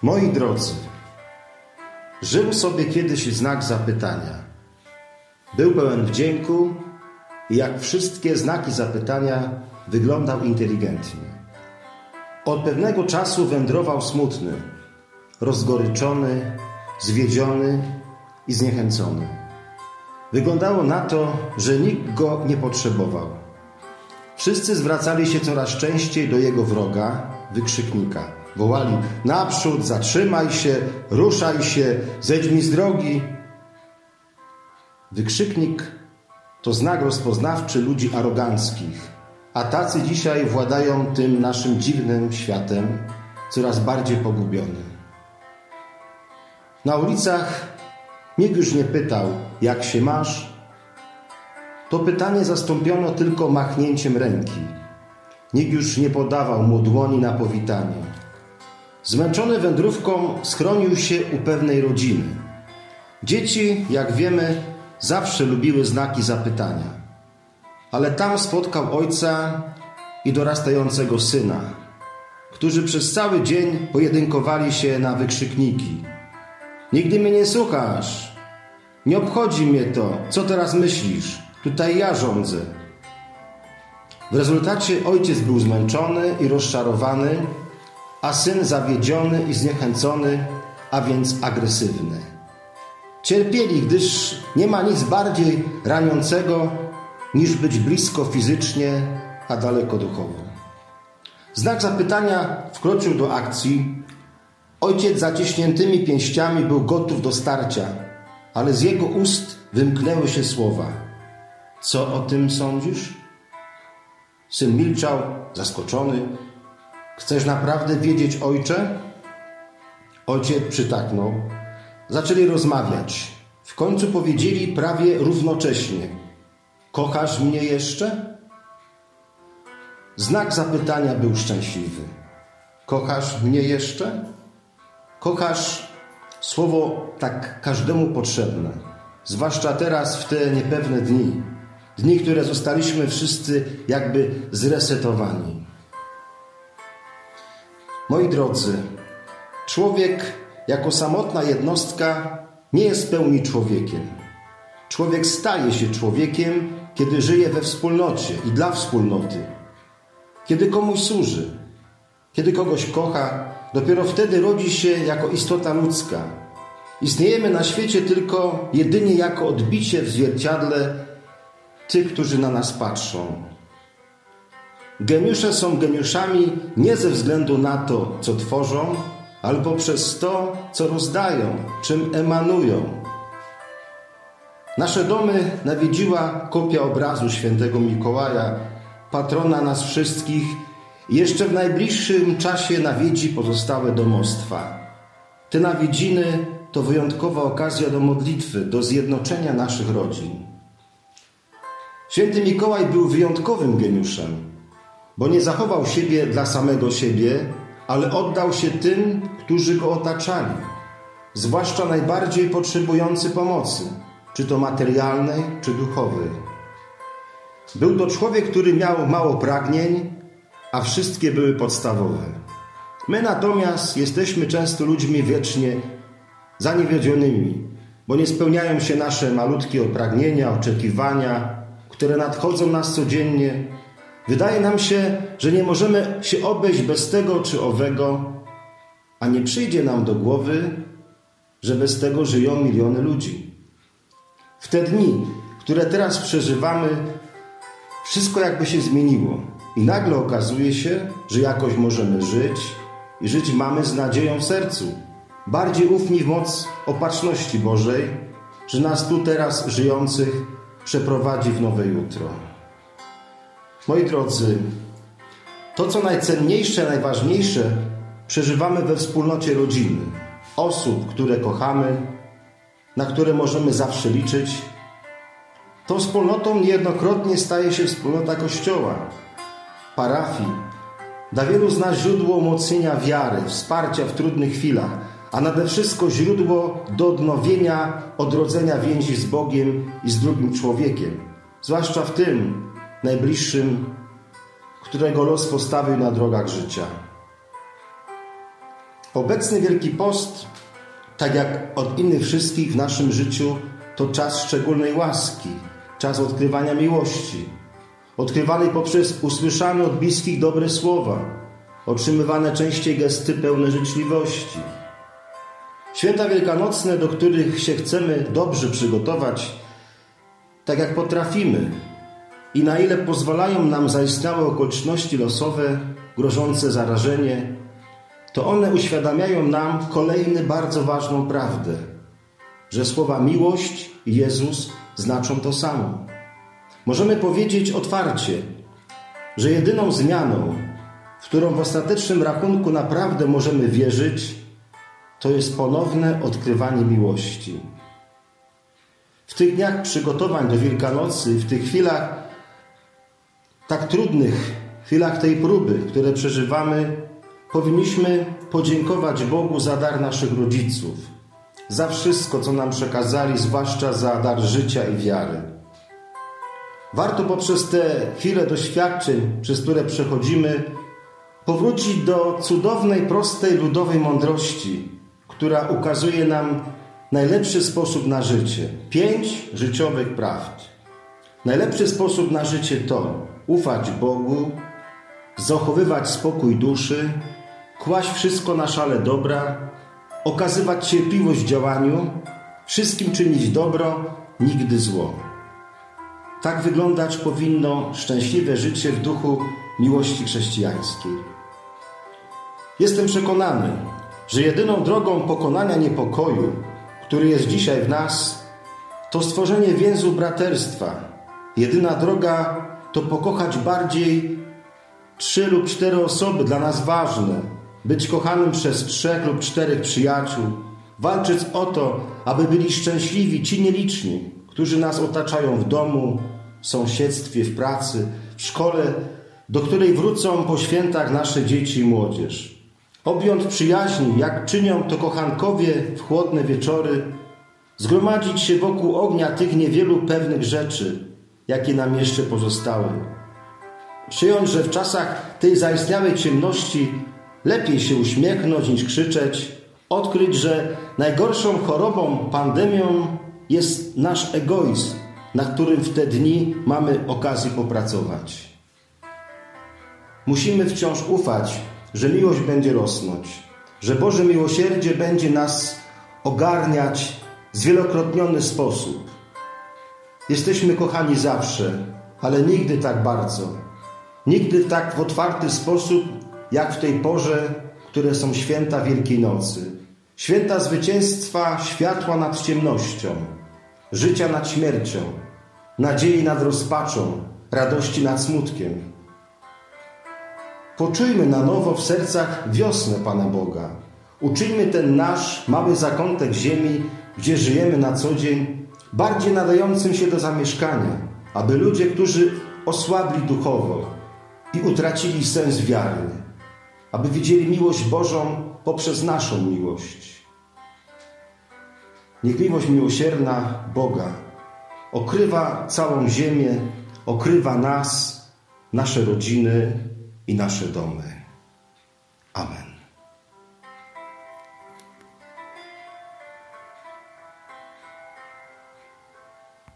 Moi drodzy, żył sobie kiedyś znak zapytania. Był pełen wdzięku i jak wszystkie znaki zapytania wyglądał inteligentnie. Od pewnego czasu wędrował smutny, rozgoryczony, zwiedziony i zniechęcony. Wyglądało na to, że nikt go nie potrzebował. Wszyscy zwracali się coraz częściej do jego wroga, wykrzyknika. Wołali: naprzód, zatrzymaj się, ruszaj się, zejdź mi z drogi. Wykrzyknik to znak rozpoznawczy ludzi aroganckich, a tacy dzisiaj władają tym naszym dziwnym światem, coraz bardziej pogubionym. Na ulicach nikt już nie pytał, jak się masz. To pytanie zastąpiono tylko machnięciem ręki. Nikt już nie podawał mu dłoni na powitanie. Zmęczony wędrówką schronił się u pewnej rodziny. Dzieci, jak wiemy, zawsze lubiły znaki zapytania. Ale tam spotkał ojca i dorastającego syna, którzy przez cały dzień pojedynkowali się na wykrzykniki. Nigdy mnie nie słuchasz. Nie obchodzi mnie to. Co teraz myślisz? Tutaj ja rządzę. W rezultacie ojciec był zmęczony i rozczarowany, a syn zawiedziony i zniechęcony, a więc agresywny. Cierpieli, gdyż nie ma nic bardziej raniącego niż być blisko fizycznie, a daleko duchowo. Znak zapytania wkroczył do akcji. Ojciec zaciśniętymi pięściami był gotów do starcia, ale z jego ust wymknęły się słowa: co o tym sądzisz? Syn milczał, zaskoczony. Chcesz naprawdę wiedzieć, ojcze? Ojciec przytaknął. Zaczęli rozmawiać. W końcu powiedzieli prawie równocześnie: kochasz mnie jeszcze? Znak zapytania był szczęśliwy. Kochasz mnie jeszcze? Kochasz, słowo tak każdemu potrzebne, zwłaszcza teraz w te niepewne dni, które zostaliśmy wszyscy jakby zresetowani. Moi drodzy, człowiek jako samotna jednostka nie jest w pełni człowiekiem. Człowiek staje się człowiekiem, kiedy żyje we wspólnocie i dla wspólnoty, kiedy komuś służy, kiedy kogoś kocha. Dopiero wtedy rodzi się jako istota ludzka. Istniejemy na świecie tylko jedynie jako odbicie w zwierciadle tych, którzy na nas patrzą. Geniusze są geniuszami nie ze względu na to, co tworzą, ale poprzez to, co rozdają, czym emanują. Nasze domy nawiedziła kopia obrazu świętego Mikołaja, patrona nas wszystkich. Jeszcze w najbliższym czasie nawiedzi pozostałe domostwa. Te nawiedziny to wyjątkowa okazja do modlitwy, do zjednoczenia naszych rodzin. Święty Mikołaj był wyjątkowym geniuszem, bo nie zachował siebie dla samego siebie, ale oddał się tym, którzy go otaczali, zwłaszcza najbardziej potrzebujący pomocy, czy to materialnej, czy duchowej. Był to człowiek, który miał mało pragnień, a wszystkie były podstawowe. My natomiast jesteśmy często ludźmi wiecznie zaniewiedzionymi, bo nie spełniają się nasze malutkie pragnienia, oczekiwania, które nadchodzą nas codziennie. Wydaje nam się, że nie możemy się obejść bez tego czy owego, a nie przyjdzie nam do głowy, że bez tego żyją miliony ludzi. W te dni, które teraz przeżywamy, wszystko jakby się zmieniło. I nagle okazuje się, że jakoś możemy żyć i żyć mamy z nadzieją w sercu. Bardziej ufni w moc opatrzności Bożej, że nas tu teraz żyjących przeprowadzi w nowe jutro. Moi drodzy, to co najcenniejsze, najważniejsze przeżywamy we wspólnocie rodziny. Osób, które kochamy, na które możemy zawsze liczyć. Tą wspólnotą niejednokrotnie staje się wspólnota Kościoła, parafii. Dla wielu z nas źródło umocnienia wiary, wsparcia w trudnych chwilach, a nade wszystko źródło do odnowienia, odrodzenia więzi z Bogiem i z drugim człowiekiem, zwłaszcza w tym najbliższym, którego los postawił na drogach życia. Obecny Wielki Post, tak jak od innych wszystkich w naszym życiu, to czas szczególnej łaski, czas odkrywania miłości, odkrywanej poprzez usłyszane od bliskich dobre słowa, otrzymywane częściej gesty pełne życzliwości. Święta wielkanocne, do których się chcemy dobrze przygotować, tak jak potrafimy i na ile pozwalają nam zaistniałe okoliczności losowe, grożące zarażenie, to one uświadamiają nam kolejną bardzo ważną prawdę, że słowa miłość i Jezus znaczą to samo. Możemy powiedzieć otwarcie, że jedyną zmianą, w którą w ostatecznym rachunku naprawdę możemy wierzyć, to jest ponowne odkrywanie miłości. W tych dniach przygotowań do Wielkanocy, w tych chwilach tak trudnych, chwilach tej próby, które przeżywamy, powinniśmy podziękować Bogu za dar naszych rodziców, za wszystko, co nam przekazali, zwłaszcza za dar życia i wiary. Warto poprzez te chwile doświadczeń, przez które przechodzimy, powrócić do cudownej, prostej, ludowej mądrości, która ukazuje nam najlepszy sposób na życie. 5 życiowych prawd. Najlepszy sposób na życie to ufać Bogu, zachowywać spokój duszy, kłaść wszystko na szale dobra, okazywać cierpliwość w działaniu, wszystkim czynić dobro, nigdy zło. Tak wyglądać powinno szczęśliwe życie w duchu miłości chrześcijańskiej. Jestem przekonany, że jedyną drogą pokonania niepokoju, który jest dzisiaj w nas, to stworzenie więzu braterstwa. Jedyna droga to pokochać bardziej 3 lub 4 osoby dla nas ważne, być kochanym przez 3 lub 4 przyjaciół, walczyć o to, aby byli szczęśliwi ci nieliczni, którzy nas otaczają w domu, w sąsiedztwie, w pracy, w szkole, do której wrócą po świętach nasze dzieci i młodzież. Objąć przyjaźni, jak czynią to kochankowie w chłodne wieczory, zgromadzić się wokół ognia tych niewielu pewnych rzeczy, jakie nam jeszcze pozostały. Przyjąć, że w czasach tej zaistniałej ciemności lepiej się uśmiechnąć niż krzyczeć, odkryć, że najgorszą chorobą, pandemią jest nasz egoizm, na którym w te dni mamy okazję popracować. Musimy wciąż ufać, że miłość będzie rosnąć, że Boże miłosierdzie będzie nas ogarniać w zwielokrotniony sposób. Jesteśmy kochani zawsze, ale nigdy tak bardzo, nigdy tak w otwarty sposób, jak w tej porze, które są święta Wielkiej Nocy. Święta zwycięstwa światła nad ciemnością, życia nad śmiercią, nadziei nad rozpaczą, radości nad smutkiem. Poczujmy na nowo w sercach wiosnę Pana Boga. Uczyńmy ten nasz mały zakątek ziemi, gdzie żyjemy na co dzień, bardziej nadającym się do zamieszkania, aby ludzie, którzy osłabli duchowo i utracili sens wiary, aby widzieli miłość Bożą poprzez naszą miłość. Niech miłość miłosierna Boga okrywa całą ziemię, okrywa nas, nasze rodziny i nasze domy. Amen.